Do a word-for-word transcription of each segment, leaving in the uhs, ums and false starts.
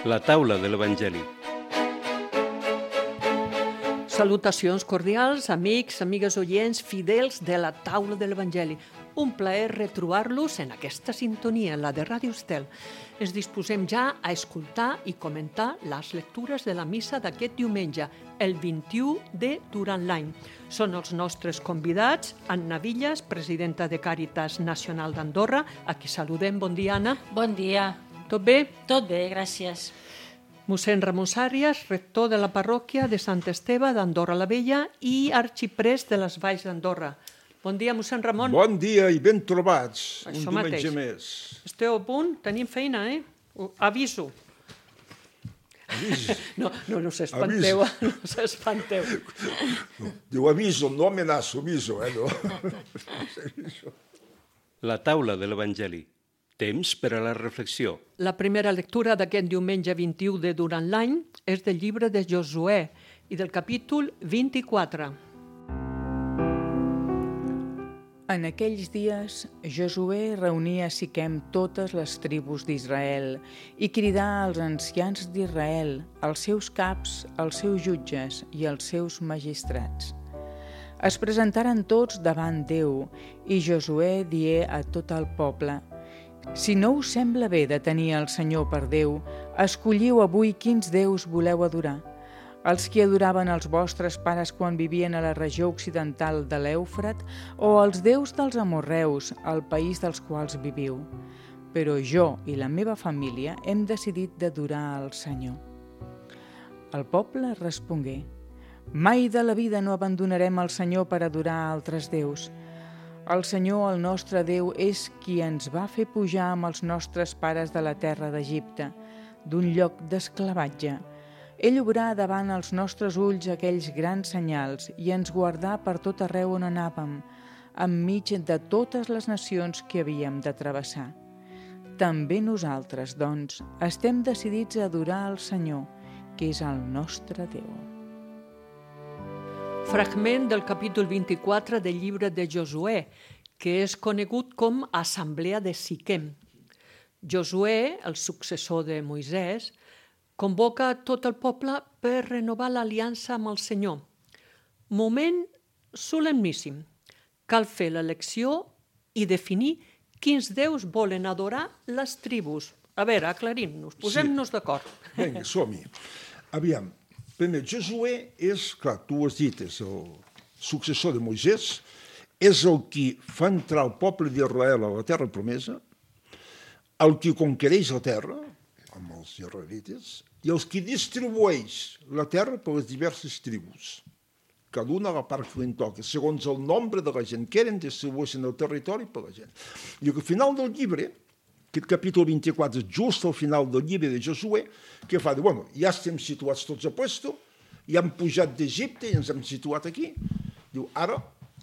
La taula de l'Evangeli. Salutacions cordials, amics, amigues oients, fidels de la taula de l'Evangeli. Un plaer retrobar-los en aquesta sintonia, la de Ràdio Estel. Ens disposem ja a escoltar i comentar les lectures de la missa d'aquest diumenge, el vint-i-u de durant l'any. Són els nostres convidats, Anna Villas, presidenta de Càritas Nacional d'Andorra, a qui saludem. Bon dia, Anna. Bon dia. Tot bé? Tot bé, gràcies. Mossèn Ramon Sàrias, rector de la parròquia de Sant Esteve d'Andorra la Vella i arxiprest de les Valls d'Andorra. Bon dia, mossèn Ramon. Bon dia i ben trobats. Això un diumenge mateix. més. Esteu a punt? Tenim feina, eh? Aviso. Aviso. No, no, no s'espanteu, no s'espanteu. No, diu aviso, no amenaço, aviso, eh, no? La taula de l'Evangeli. Temps per a la reflexió. La primera lectura d'aquest diumenge vint-i-u de durant l'any és del llibre de Josuè i del capítol vint-i-quatre. En aquells dies, Josuè reunia a Siquem totes les tribus d'Israel i cridà als ancians d'Israel, als seus caps, als seus jutges i als seus magistrats. Es presentaren tots davant Déu i Josuè dié a tot el poble: «Si no us sembla bé de tenir el Senyor per Déu, escolliu avui quins déus voleu adorar. Els que adoraven els vostres pares quan vivien a la regió occidental de l'Eufrat o els déus dels amorreus, al país dels quals viviu. Però jo i la meva família hem decidit d'adorar el Senyor». El poble respongué: «Mai de la vida no abandonarem el Senyor per adorar altres déus. El Senyor, el nostre Déu, és qui ens va fer pujar amb els nostres pares de la terra d'Egipte, d'un lloc d'esclavatge. Ell obrà davant els nostres ulls aquells grans senyals i ens guardà per tot arreu on anàvem, enmig de totes les nacions que havíem de travessar. També nosaltres, doncs, estem decidits a adorar el Senyor, que és el nostre Déu». Fragment del capítol vint-i-quatre del llibre de Josuè, que és conegut com Assemblea de Siquem. Josuè, el successor de Moisès, convoca tot el poble per renovar l'aliança amb el Senyor. Moment solemníssim. Cal fer l'elecció i definir quins déus volen adorar les tribus. A veure, aclarim-nos, posem-nos Sí. d'acord. Vinga, som-hi. Aviam, primer, Josuè és, clar, tu ho has dit, és el successor de Moisès, és el qui fa entrar el poble d'Israel a la terra promesa, el qui conquereix la terra, amb els israelites, i els qui distribueix la terra per les diverses tribus. Cada una a la part que li toca, segons el nombre de la gent que eren, distribueixen el territori per la gent. I al final del llibre, aquest capítol vint-i-quatre és just al final del llibre de Josuè, que fa de, bueno, ja estem situats tots a puesto, ja hem pujat d'Egipte i ens hem situat aquí. Diu, ara,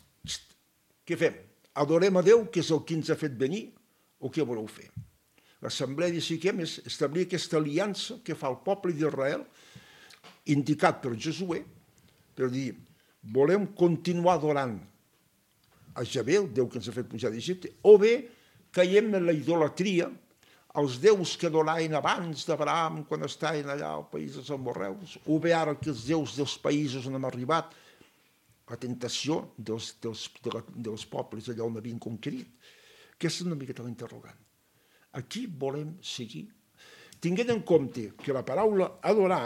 què fem? Adorem a Déu, que és el que ens ha fet venir, o què voleu fer? L'Assemblea de Siquem és establir aquesta aliança que fa el poble d'Israel, indicat per Josuè, per dir, volem continuar adorant a Javé, el Déu que ens ha fet pujar d'Egipte, o bé caiem en la idolatria, els déus que adoraven abans d'Abraham, quan estaven allà al país dels amorreus, o bé ara que els déus dels països on hem arribat, la tentació dels, dels, de la, dels pobles allà on havien conquerit. Aquesta és una miqueta l'interrogant. Aquí volem seguir, tinguent en compte que la paraula adorar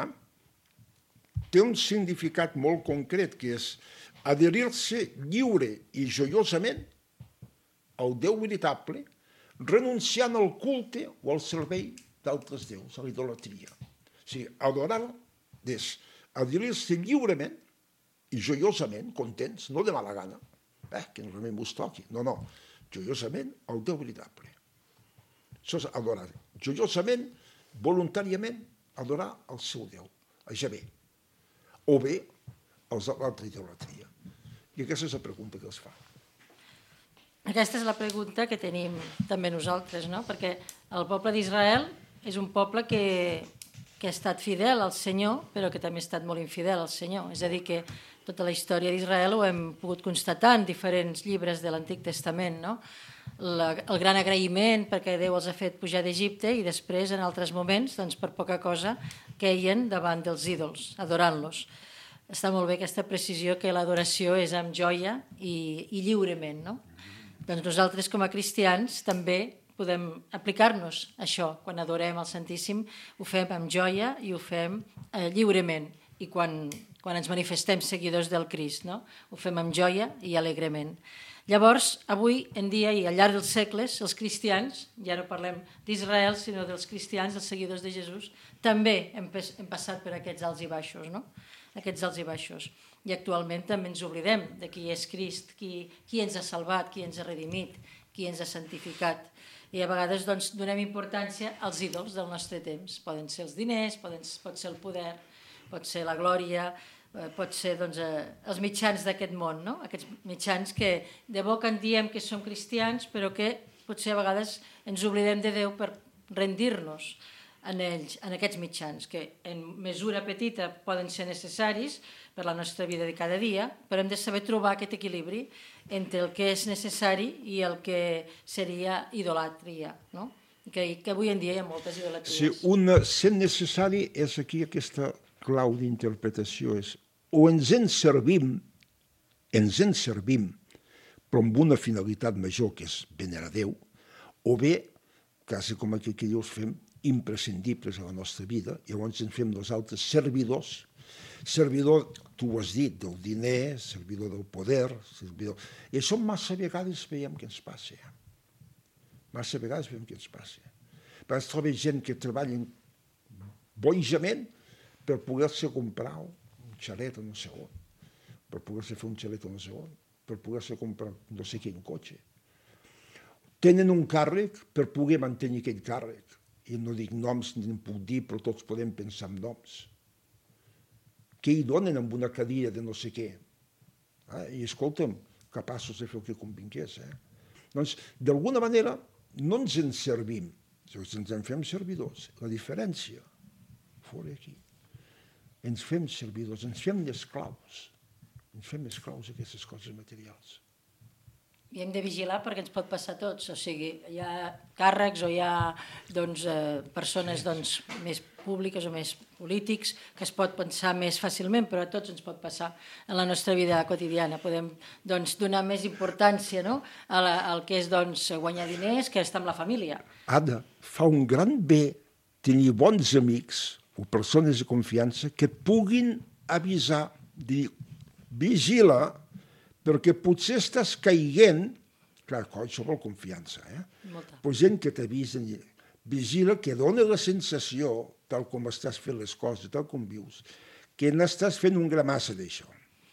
té un significat molt concret, que és adherir-se lliure i joiosament al Déu veritable, renunciant al culte o al servei d'altres déus, a la idolatria. O sigui, adorar és adherir-se lliurement i joiosament, contents, no de mala gana, eh, que realment us toqui, no, no, joiosament al Déu veritable. Això és adorar. Joiosament, voluntàriament, adorar el seu Déu, a Javé, o bé als l'altra idolatria. I aquesta és la pregunta que els fa. Aquesta és la pregunta que tenim també nosaltres, no? Perquè el poble d'Israel és un poble que, que ha estat fidel al Senyor, però que també ha estat molt infidel al Senyor. És a dir, que tota la història d'Israel ho hem pogut constatar en diferents llibres de l'Antic Testament, no? la, el gran agraïment perquè Déu els ha fet pujar d'Egipte i després, en altres moments, doncs, per poca cosa, queien davant dels ídols, adorant-los. Està molt bé aquesta precisió que l'adoració és amb joia i, i lliurement, no? Doncs nosaltres, com a cristians, també podem aplicar-nos això. Quan adorem el Santíssim, ho fem amb joia i ho fem eh, lliurement. I quan, quan ens manifestem seguidors del Crist, no? Ho fem amb joia i alegrement. Llavors, avui en dia i al llarg dels segles, els cristians, ja no parlem d'Israel, sinó dels cristians, els seguidors de Jesús, també hem, hem passat per aquests alts i baixos, no? Aquests alts i baixos. I actualment també ens oblidem de qui és Crist, qui, qui ens ha salvat, qui ens ha redimit, qui ens ha santificat. I a vegades doncs, donem importància als ídols del nostre temps. Poden ser els diners, poden, pot ser el poder, pot ser la glòria, eh, pot ser doncs, eh, els mitjans d'aquest món, no? Aquests mitjans que de boca en diem que som cristians, però que potser a vegades ens oblidem de Déu per rendir-nos en ells, en aquests mitjans, que en mesura petita poden ser necessaris per la nostra vida de cada dia, però hem de saber trobar aquest equilibri entre el que és necessari i el que seria idolatria, no? Que, que avui en dia hi ha moltes idolatries. Si un sent necessari és aquí aquesta clau d'interpretació, és o ens en servim, ens en servim, però amb una finalitat major, que és venerar Déu, o bé, quasi com aquí que dius, fem imprescindibles a la nostra vida, i llavors ens fem nosaltres servidors, servidor, tu ho has dit, del diner, servidor del poder, servidor... I això massa vegades veiem què ens passa. Massa vegades veiem què ens passa. Però es troba gent que treballa bojament per poder-se comprar un xalet o no sé on, per poder-se fer un xalet o no sé on, per poder-se comprar no sé quin cotxe. Tenen un càrrec per poder mantenir aquell càrrec. I no dic noms ni en puc dir, però tots podem pensar en noms. Què hi donen amb una cadira de no sé què? Ah, I escolta'm, capaços de fer el que convingués. Eh? Doncs, d'alguna manera, no ens en servim, ens en fem servidors. La diferència, fora aquí, ens fem servidors, ens fem esclaus, ens fem esclaus d'aquestes coses materials. I hem de vigilar perquè ens pot passar a tots, o sigui, hi ha càrrecs o hi ha doncs, eh, persones doncs, més públiques o més polítics que es pot pensar més fàcilment, però a tots ens pot passar en la nostra vida quotidiana. Podem doncs, donar més importància, no?, a la, al que és doncs, guanyar diners que estar amb la família. Ada, fa un gran bé tenir bons amics o persones de confiança que et puguin avisar, dir, vigila, perquè potser estàs caiguent, clar, això vol confiança, eh? Molta. Però gent que t'avisen, vigila, que dona la sensació, tal com estàs fent les coses, tal com vius, que n'estàs fent un gramassa d'això.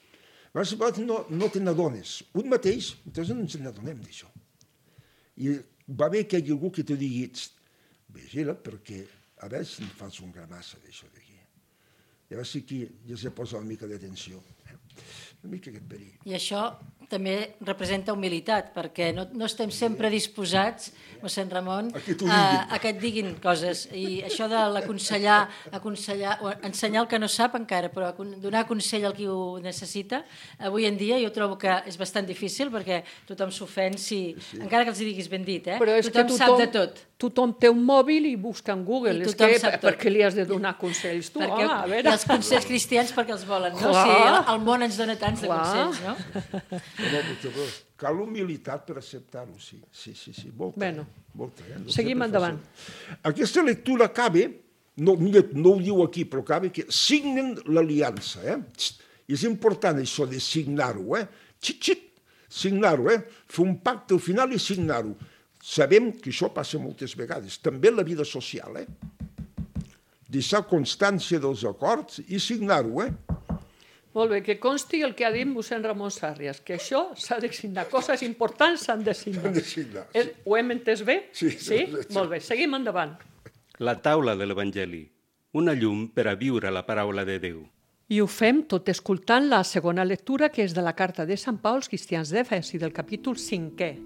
No, no te n'adones. Un mateix, entonces no ens n'adonem d'això. I va bé que hi hagi algú que te digui, vigila, perquè a veure si em fas un gramassa d'això d'aquí. I a veure si aquí ja se posa una mica d'atenció. Una mica aquest perill. I això també representa humilitat, perquè no, no estem sempre disposats, mossèn Ramon, a, a que et diguin coses. I això de l'aconsellar, aconsellar, o ensenyar el que no sap encara, però donar consell al qui ho necessita, avui en dia jo trobo que és bastant difícil, perquè tothom s'ofèn si... Sí. Encara que els diguis ben dit, eh? Però és tothom, que tothom sap de tot. Tothom té un mòbil i busca en Google. És que per què li has de donar consells tu? Perquè, home, a veure. I els consells cristians perquè els volen, no? Clar. Si el món ens dona tants de Clar. consells, no? No, cal humilitat per acceptar-ho, sí. Sí, sí, sí, molta. Bueno, molta, eh? No seguim endavant. Fàcil. Aquesta lectura acaba, no, no ho diu aquí, però acaba que signen l'aliança. Eh? És important això de signar-ho. Eh? Xit, xit, signar-ho. Eh? Fer un pacte al final i signar-ho. Sabem que això passa moltes vegades. També en la vida social. Eh? Deixar constància dels acords i signar-ho. Eh? Molt bé, que consti el que ha dit mossèn Ramon Sàrrias, que això s'ha de signar, coses importants s'han de signar. S'han de signar, sí. Ho hem entès bé? Sí. Sí? Molt bé, seguim endavant. La taula de l'Evangeli, una llum per a viure la paraula de Déu. I ho fem tot escoltant la segona lectura, que és de la carta de Sant Pau als cristians d'Efesi, del capítol cinquè.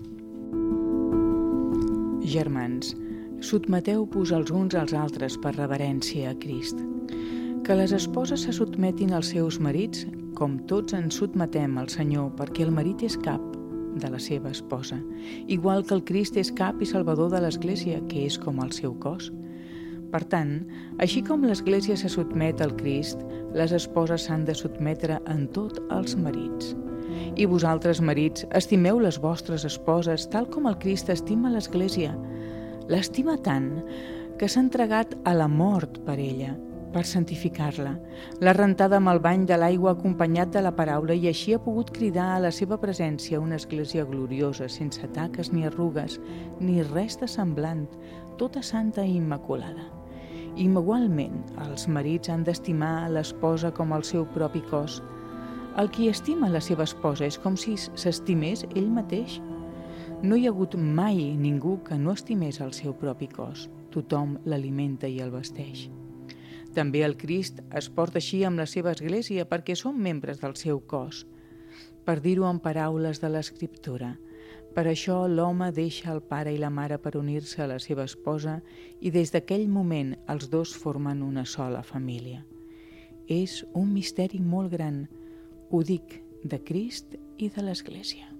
Germans, sotmeteu-vos els uns als altres per reverència a Crist. Que les esposes se sotmetin als seus marits, com tots ens sotmetem al Senyor, perquè el marit és cap de la seva esposa, igual que el Crist és cap i salvador de l'Església, que és com el seu cos. Per tant, així com l'Església se sotmet al Crist, les esposes s'han de sotmetre en tot als marits. I vosaltres, marits, estimeu les vostres esposes tal com el Crist estima l'Església. L'estima tant que s'ha entregat a la mort per ella, per santificar-la. L'ha rentada amb el bany de l'aigua acompanyat de la paraula i així ha pogut cridar a la seva presència una església gloriosa, sense taques ni arrugues, ni res de semblant, tota santa i immaculada. Igualment, els marits han d'estimar l'esposa com el seu propi cos. El qui estima la seva esposa és com si s'estimés ell mateix. No hi ha hagut mai ningú que no estimés el seu propi cos. Tothom l'alimenta i el vesteix. També el Crist es porta així amb la seva església perquè som membres del seu cos. Per dir-ho en paraules de l'Escriptura, per això l'home deixa el pare i la mare per unir-se a la seva esposa i des d'aquell moment els dos formen una sola família. És un misteri molt gran, ho dic, de Crist i de l'Església.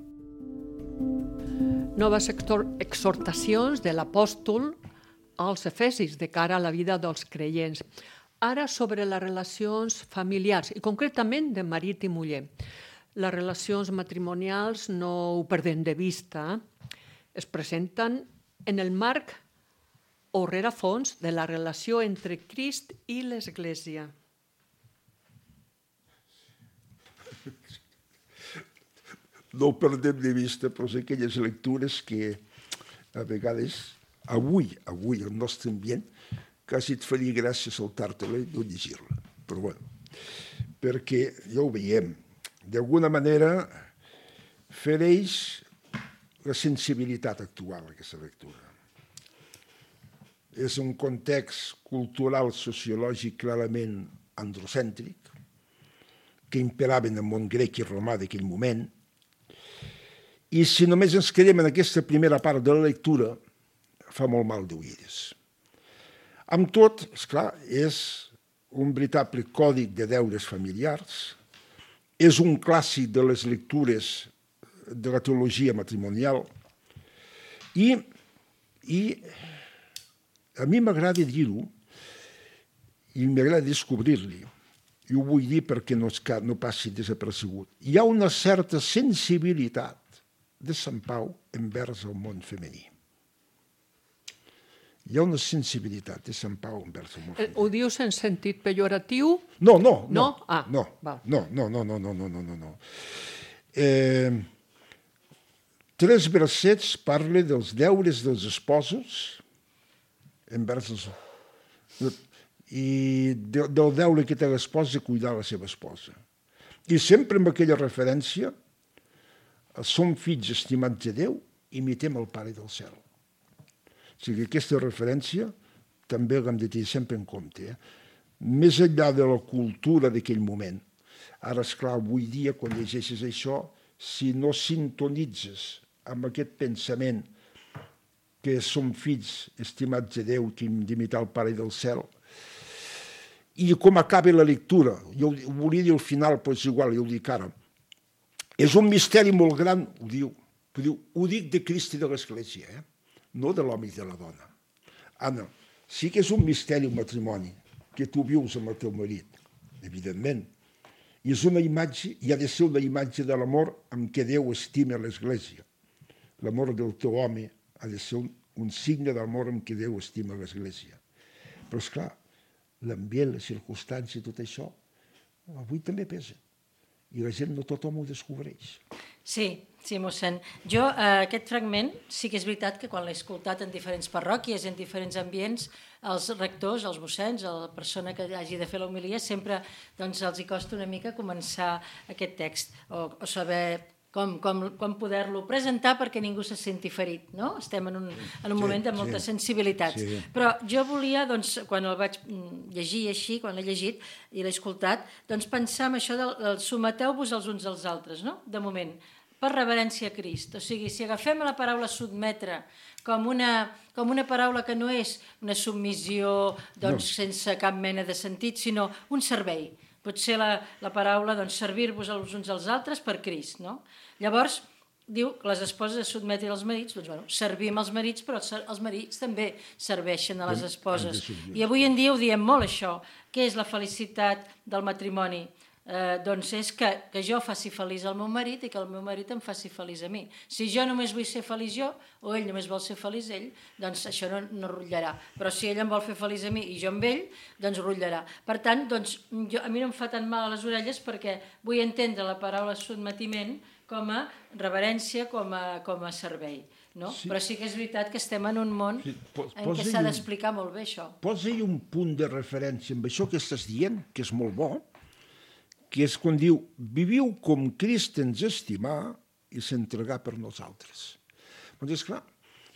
Noves exhortacions de l'apòstol als Efesis de cara a la vida dels creients. Ara sobre les relacions familiars i concretament de marit i muller. Les relacions matrimonials, no ho perdem de vista, es presenten en el marc o rerefons de la relació entre Crist i l'Església. No ho perdem de vista, però és aquelles lectures que a vegades, avui, avui, el nostre ambient, quasi et faria gràcia saltar-te-la i no llegir-la. Però bueno, perquè ja ho veiem, d'alguna manera fereix la sensibilitat actual, aquesta lectura. És un context cultural, sociològic clarament androcèntric, que imperava en el món grec i romà d'aquell moment. I si només ens quedem en aquesta primera part de la lectura, fa molt mal d'oïdes. Amb tot, esclar, és un veritable còdic de deures familiars, és un clàssic de les lectures de la teologia matrimonial i, i a mi m'agrada dir-ho i m'agrada descobrir-li, i ho vull dir perquè no, no passi desapercebut. Hi ha una certa sensibilitat de Sant Pau envers el món femení. Hi ha una sensibilitat de Sant Pau envers el món femení. Ho dius en sentit pejoratiu? No, no, no. No? Ah, no, val. no, no, no, no, no, no, no, no. Eh, tres versets parla dels deures dels esposos envers els... i del deure que té l'esposa de cuidar la seva esposa. I sempre amb aquella referència som fills estimats de Déu, imitem el Pare del cel. O sigui, aquesta referència també l'hem de tenir sempre en compte. Eh? Més enllà de la cultura d'aquell moment. Ara, esclar, avui dia, quan llegeixes això, si no sintonitzes amb aquest pensament que som fills estimats de Déu, que hem d'imitar el Pare del cel, i com acaba la lectura, jo ho volia dir al final, però és igual, jo ho dic ara, és un misteri molt gran, ho diu, ho, diu, ho dic de Crist i de l'Església, eh? No de l'home i de la dona. Anna, sí que és un misteri el matrimoni, que tu vius amb el teu marit, evidentment. I és una imatge, i ha de ser una imatge de l'amor amb què Déu estima l'Església. L'amor del teu home ha de ser un, un signe d'amor amb què Déu estima l'Església. Però, esclar, l'ambient, les circumstàncies, tot això, avui també pesa. I la gent no tothom ho descobreix. Sí, sí, mossèn. Jo, eh, aquest fragment, sí que és veritat que quan l'he escoltat en diferents parròquies, en diferents ambients, els rectors, els mossens, la persona que hagi de fer l'homilia, sempre doncs, els hi costa una mica començar aquest text, o, o saber com, com, com poder-lo presentar perquè ningú se senti ferit, no? Estem en un, en un sí, moment de molta sí. sensibilitat. Sí. Però jo volia, doncs, quan el vaig llegir així, quan l'he llegit i l'he escoltat, doncs pensar en això del, del someteu-vos els uns als altres, no? De moment, per reverència a Crist. O sigui, si agafem la paraula sotmetre com una, com una paraula que no és una submissió doncs, no. sense cap mena de sentit, sinó un servei. Pot ser la, la paraula doncs, servir-vos els uns als altres per Crist, no? Llavors, diu que les esposes es sotmetin als marits, doncs bueno, servim els marits, però els marits també serveixen a les esposes. I avui en dia ho diem molt, això. Què és la felicitat del matrimoni? Eh, doncs és que, que jo faci feliç el meu marit i que el meu marit em faci feliç a mi. Si jo només vull ser feliç jo, o ell només vol ser feliç ell, doncs això no, no rutllarà. Però si ell em vol fer feliç a mi i jo amb ell, doncs rutllarà. Per tant, doncs, jo, a mi no em fa tan mal a les orelles perquè vull entendre la paraula sotmetiment com a reverència, com a, com a servei. No? Sí. Però sí que és veritat que estem en un món sí. en què s'ha d'explicar molt bé això. Posa-hi un punt de referència amb això que estàs dient, que és molt bo, que és quan diu, viviu com Crist ens estimà i s'entregà per nosaltres. Doncs és clar,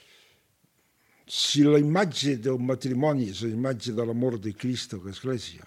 si la imatge del matrimoni és la imatge de l'amor de Crist a l'Església,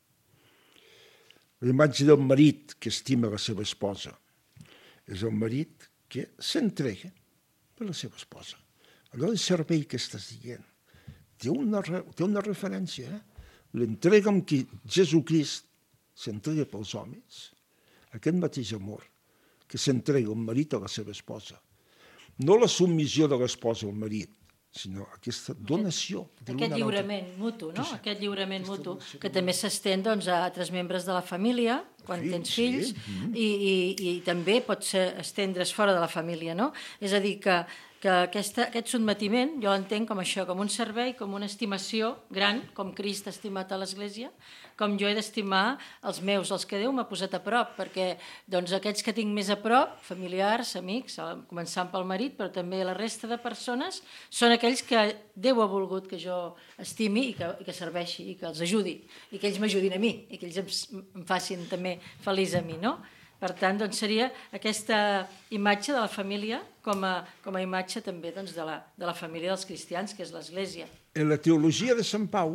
la imatge del marit que estima la seva esposa, és el marit que s'entrega per la seva esposa. Allò de servei que estàs dient té una, té una referència, eh? L'entrega amb qui Jesucrist s'entrega pels homes, aquest mateix amor que s'entrega un marit a la seva esposa. No la submissió de l'esposa al marit, sinó aquesta donació. Aquest lliurament mutu, no? Aquest lliurament mutu, que també s'estén doncs, a altres membres de la família, quan tens fills, i, i, i també pot ser estendre's fora de la família, no? És a dir, que que aquesta, aquest sotmetiment jo l'entenc com això, com un servei, com una estimació gran, com Crist ha estimat a l'Església, com jo he d'estimar els meus, els que Déu m'ha posat a prop, perquè doncs, aquests que tinc més a prop, familiars, amics, començant pel marit, però també la resta de persones, són aquells que Déu ha volgut que jo estimi i que, i que serveixi, i que els ajudi, i que ells m'ajudin a mi, i que ells em, em facin també feliç a mi, no? Per tant, doncs, seria aquesta imatge de la família com a, com a imatge també doncs, de, la, de la família dels cristians, que és l'Església. En la teologia de Sant Pau,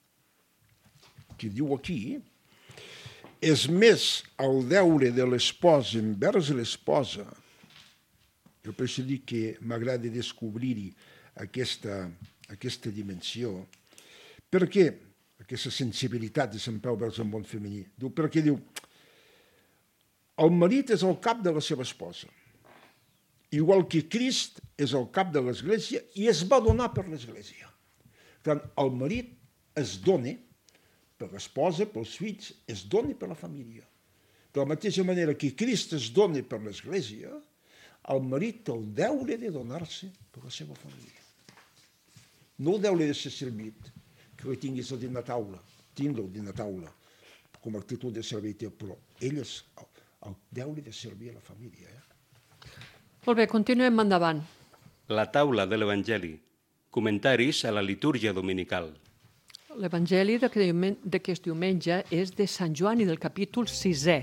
que diu aquí, és més el deure de l'espòs envers l'esposa. Jo per això dic que m'agrada descobrir-hi aquesta, aquesta dimensió. Per què aquesta sensibilitat de Sant Pau vers el món femení? Diu, perquè diu, el marit és el cap de la seva esposa, igual que Crist és el cap de l'Església i es va donar per l'Església. Per tant, el marit es dona per l'esposa, pels fills, es dona per la família. De la mateixa manera que Crist es dona per l'Església, el marit té el deure de donar-se per la seva família. No el deure de ser servit, que li tinguis el dinar a taula, tingui el dinar a taula, com a actitud de servei, però ell és el deure de servir a la família. Eh? Molt bé, continuem endavant. La taula de l'Evangeli. Comentaris a la litúrgia dominical. L'Evangeli d'aquest diumenge és de Sant Joan i del capítol sisè.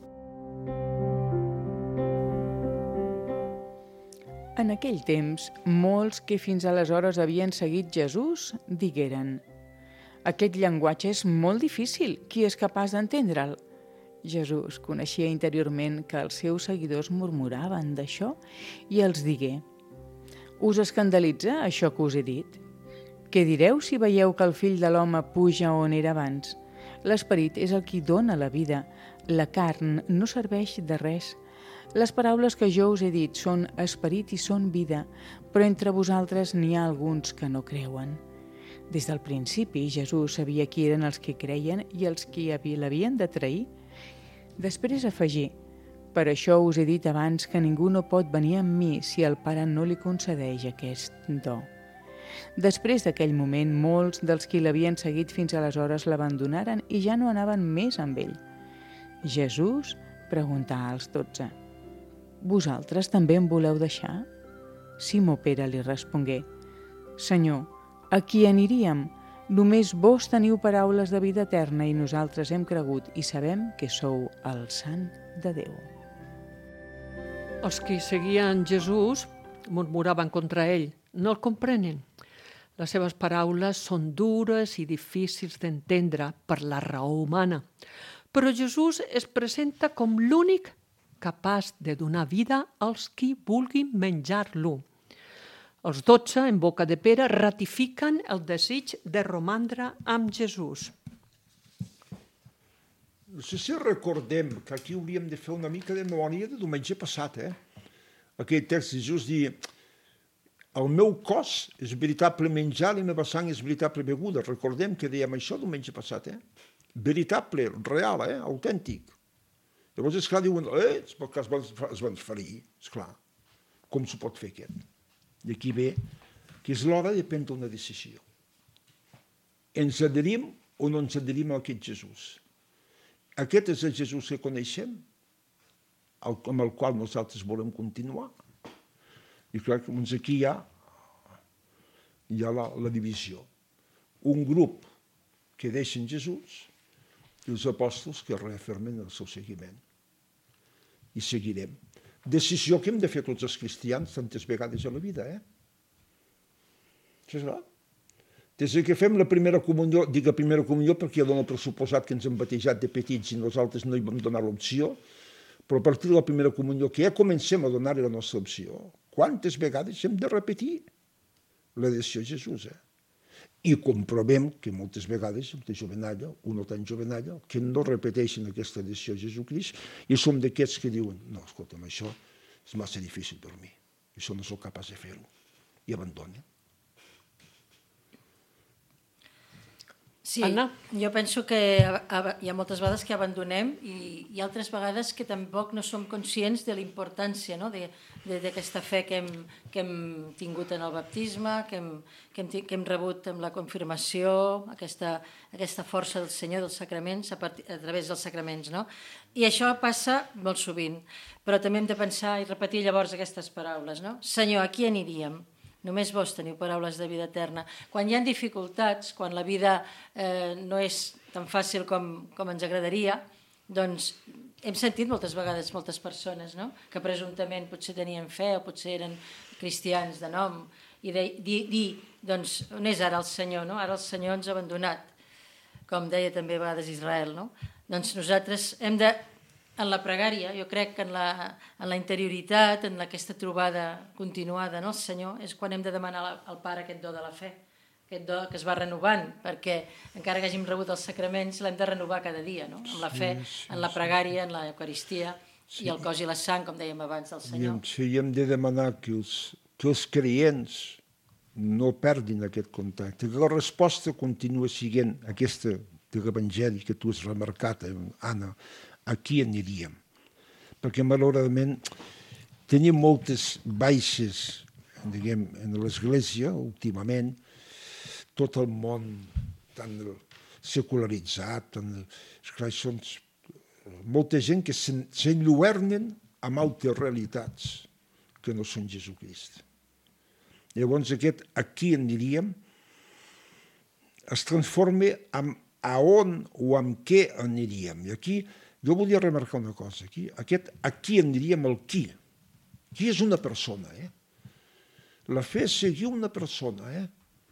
En aquell temps, molts que fins aleshores havien seguit Jesús digueren: «Aquest llenguatge és molt difícil, qui és capaç d'entendre'l?» Jesús coneixia interiorment que els seus seguidors murmuraven d'això i els digué: «Us escandalitza això que us he dit? Què direu si veieu que el fill de l'home puja on era abans? L'esperit és el qui dona la vida, la carn no serveix de res. Les paraules que jo us he dit són esperit i són vida, però entre vosaltres n'hi ha alguns que no creuen». Des del principi Jesús sabia qui eren els que creien i els qui l'havien de trair. Després afegí: «Per això us he dit abans que ningú no pot venir amb mi si el Pare no li concedeix aquest do». Després d'aquell moment, molts dels qui l'havien seguit fins aleshores l'abandonaren i ja no anaven més amb ell. Jesús preguntà als dotze: «Vosaltres també em voleu deixar?» Simó Pere li respongué: «Senyor, a qui aniríem? Només vos teniu paraules de vida eterna i nosaltres hem cregut i sabem que sou el Sant de Déu». Els que seguien Jesús murmuraven contra ell. No el comprenen. Les seves paraules són dures i difícils d'entendre per la raó humana. Però Jesús es presenta com l'únic capaç de donar vida als qui vulguin menjar-lo. Els dotze, en boca de Pere, ratifiquen el desig de romandre amb Jesús. No sé si recordem que aquí hauríem de fer una mica de memòria de diumenge passat, eh? aquell text de Jesús diu el meu cos és veritable menjar i la meva sang és veritable beguda. Recordem que dèiem això diumenge passat, eh? Veritable, real, eh? Autèntic. Llavors, esclar, diuen, eh, perquè es van, es van ferir, esclar. Com s'ho pot fer aquest? I aquí ve que és l'hora de prendre una decisió. Ens adherim o no ens adherim a aquest Jesús? Aquest és el Jesús que coneixem, amb el qual nosaltres volem continuar. I clar que doncs aquí hi ha, hi ha la, la divisió. Un grup que deixen Jesús i els apòstols que reafirmen el seu seguiment. I seguirem. Decisió que hem de fer tots els cristians tantes vegades a la vida, eh? Això és clar. Des que fem la primera comunió, dic la primera comunió perquè ja dono per suposat que ens hem batejat de petits i nosaltres no hi vam donar l'opció, però a partir de la primera comunió, que ja comencem a donar-hi la nostra opció, quantes vegades hem de repetir l'adhesió a Jesús, eh? I comprovem que moltes vegades, de jovenalla, o no tan jovenalla, que no repeteixen aquesta adhesió a Jesucrist i som d'aquests que diuen, no, escolta'm, això és massa difícil per mi, això no soc capaç de fer-ho, i abandonen. Sí, Anna? jo penso que hi ha moltes vegades que abandonem i hi ha altres vegades que tampoc no som conscients de la importància, no? d'aquesta fe que hem, que hem tingut en el baptisme, que hem, que hem, que hem rebut amb la confirmació, aquesta, aquesta força del Senyor, dels sacraments, a, part, a través dels sacraments. No? I això passa molt sovint, però també hem de pensar i repetir llavors aquestes paraules. No? Senyor, a qui aniríem? Només vos teniu paraules de vida eterna. Quan hi ha dificultats, quan la vida eh, no és tan fàcil com, com ens agradaria, doncs hem sentit moltes vegades moltes persones, no? Que presumptament potser tenien fe o potser eren cristians de nom i dir, di, di, doncs, on és ara el Senyor? No? Ara el Senyor ens ha abandonat, com deia també a vegades Israel. No? Doncs nosaltres hem de, en la pregària, jo crec que en la, en la interioritat, en aquesta trobada continuada, no? El Senyor, és quan hem de demanar al Pare aquest do de la fe, aquest do que es va renovant, perquè encara que hàgim rebut els sacraments l'hem de renovar cada dia, no? Amb la fe, sí, sí, en la pregària, en l'Eucaristia, sí. I el cos i la sang, com dèiem abans, del Senyor. Sí, hem de demanar que els, que els creients no perdin aquest contacte, que la resposta continua sent aquesta de l'Evangeli que tu has remarcat, Anna, a qui aniríem? Perquè, malauradament, tenim moltes baixes, diguem, en l'Església, últimament, tot el món tan secularitzat, tan... Esclar, són molta gent que s'enlluernen amb altres realitats que no són Jesucrist. Llavors, aquest a qui aniríem es transforma en a on o amb què aniríem. I aquí jo volia remarcar una cosa. Aquí, aquest a qui aniríem, el qui. Qui és una persona, eh? La fe és seguir una persona, eh?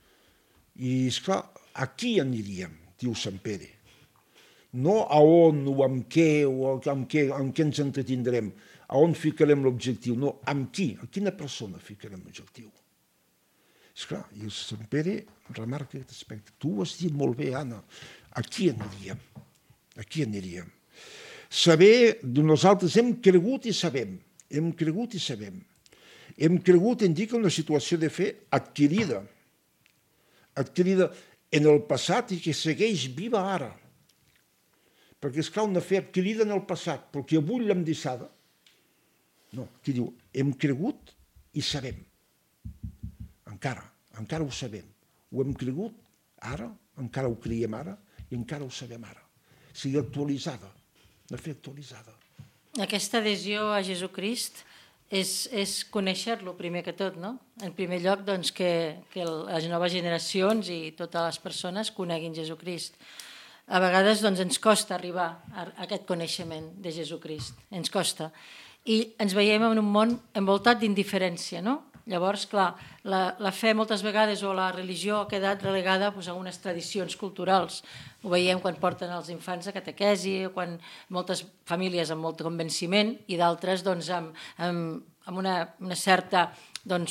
I, esclar, a qui aniríem, diu Sant Pere. No a on o amb què o amb què, amb què ens entretindrem, a on ficarem l'objectiu, no, amb qui, a quina persona ficarem l'objectiu. Esclar, i el Sant Pere remarca aquest aspecte. Tu ho has dit molt bé, Anna. A qui aniríem? A qui aniríem? Saber, nosaltres hem cregut i sabem. Hem cregut i sabem. Hem cregut indica una situació de fe adquirida. Adquirida en el passat i que segueix viva ara. Perquè, esclar, una fe adquirida en el passat, però que avui l'hem deixada. No, aquí diu, hem cregut i sabem. Encara, encara ho sabem. Ho hem cregut ara, encara ho creiem ara i encara ho sabem ara. Sigui actualitzada, una fe actualitzada. Aquesta adhesió a Jesucrist és, és conèixer-lo primer que tot, no? En primer lloc, doncs, que, que les noves generacions i totes les persones coneguin Jesucrist. A vegades doncs, ens costa arribar a aquest coneixement de Jesucrist, ens costa. I ens veiem en un món envoltat d'indiferència, no? Llavors, clar, la, la fe moltes vegades o la religió ha quedat relegada doncs, a unes tradicions culturals. Ho veiem quan porten els infants a catequesi, quan moltes famílies amb molt convenciment i d'altres doncs, amb, amb, amb una, una certa doncs,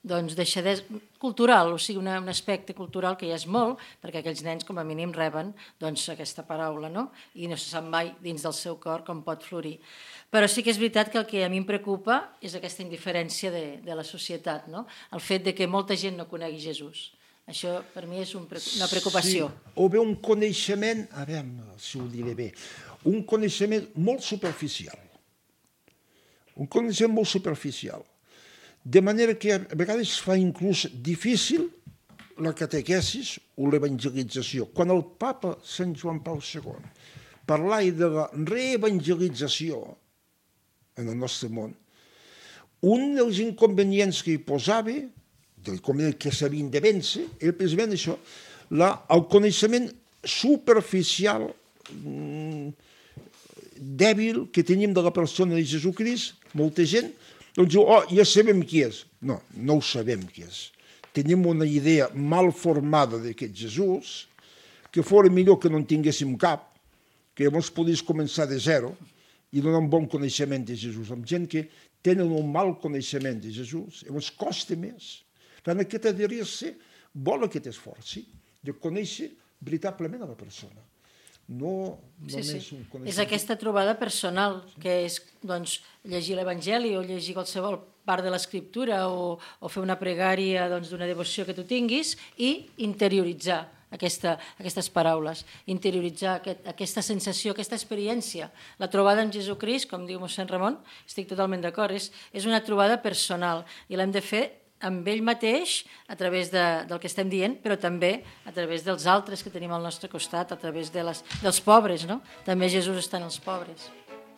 doncs, deixadesa cultural, o sigui, una, un aspecte cultural que ja és molt, perquè aquells nens com a mínim reben doncs, aquesta paraula, no? I no se sap mai dins del seu cor com pot florir. Però sí que és veritat que el que a mi em preocupa és aquesta indiferència de, de la societat, no? El fet de que molta gent no conegui Jesús. Això per mi és un, una preocupació. Sí, o bé un coneixement, a veure si ho diré bé, un coneixement molt superficial. Un coneixement molt superficial. De manera que a vegades fa inclús difícil la catequesis o l'evangelització. Quan el papa Sant Joan Pau segon parlava de la reevangelització en el nostre món, un dels inconvenients que hi posava, del convenient que s'havien de vèncer, era precisament això, la, el coneixement superficial, mmm, dèbil que tenim de la persona de Jesucrist, molta gent, doncs diu, oh, ja sabem qui és. No, no ho sabem qui és. Tenim una idea mal formada d'aquest Jesús, que fora millor que no en tinguéssim cap, que llavors podries començar de zero i donar un bon coneixement de Jesús. Amb gent que tenen un mal coneixement de Jesús, llavors costa més. Per tant, aquest adherir-se vol aquest esforç, sí, de conèixer veritablement a la persona. No només sí, sí. un coneixement. És aquesta trobada personal, que és doncs, llegir l'Evangeli o llegir qualsevol part de l'Escriptura o, o fer una pregària doncs, d'una devoció que tu tinguis i interioritzar aquesta, aquestes paraules, interioritzar aquest, aquesta sensació, aquesta experiència. La trobada amb Jesucrist, com diu mossèn Ramon, estic totalment d'acord, és, és una trobada personal i l'hem de fer amb ell mateix, a través de, del que estem dient, però també a través dels altres que tenim al nostre costat, a través de les, dels pobres, no? També Jesús està en els pobres.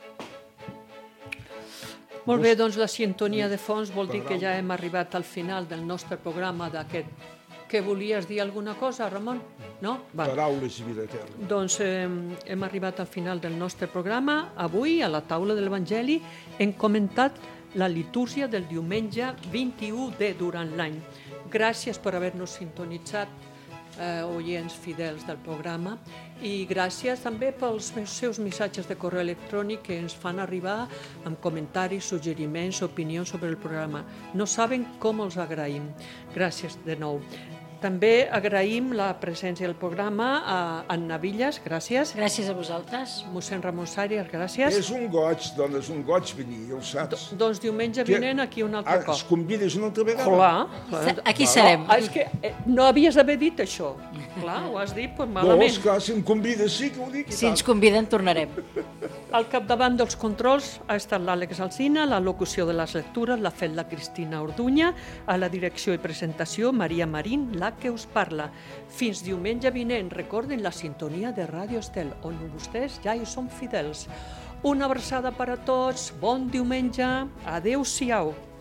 Molt bé, doncs la sintonia de fons vol dir que ja hem arribat al final del nostre programa d'aquest... Que volies dir alguna cosa, Ramon? No? Va. Paraules i vida eterna. Doncs eh, hem arribat al final del nostre programa. Avui, a la taula de l'Evangeli, hem comentat la litúrgia del diumenge vint-i-u de durant l'any. Gràcies per haver-nos sintonitzat, eh, oients fidels del programa, i gràcies també pels seus missatges de correu electrònic que ens fan arribar amb comentaris, suggeriments, opinions sobre el programa. No saben com els agraïm. Gràcies de nou. També agraïm la presència del programa a Anna Villas, gràcies. Gràcies a vosaltres. Mossèn Ramon Sàries, gràcies. És un goig, dona, és un goig venir, ja ho saps. Do, doncs diumenge vinent aquí un altre ah, cop. Es convides una altra vegada? Clar. Aquí serem. Ah, és que eh, no havies d'haver dit això. Clar, ho has dit pues, malament. No, esclar, si em convides sí que ho dic. Si ens conviden, tornarem. Al capdavant dels controls ha estat l'Àlex Alsina, la locució de les lectures l'ha fet la Cristina Orduña, a la direcció i presentació Maria Marín, la que us parla. Fins diumenge vinent, recorden la sintonia de Ràdio Estel, on vostès ja hi són fidels. Una abraçada per a tots, bon diumenge, adeu-siau.